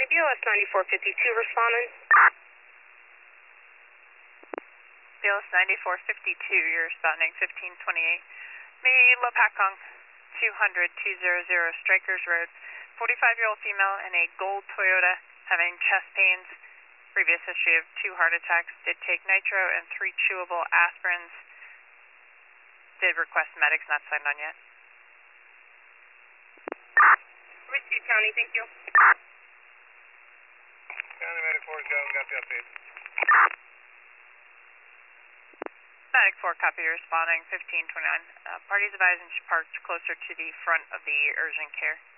County, BLS 9452 responding. BLS 9452, you're responding 1528. Me, La Pacong, 200-200 Strikers Road. 45-year-old female in a gold Toyota having chest pains. Previous history of 2 heart attacks. Did take nitro and 3 chewable aspirins. Did request medics, not signed on yet. Received, County, thank you. County Medic 4 got the update. Medic 4, copy, responding 1529. Parties advised and parked closer to the front of the urgent care.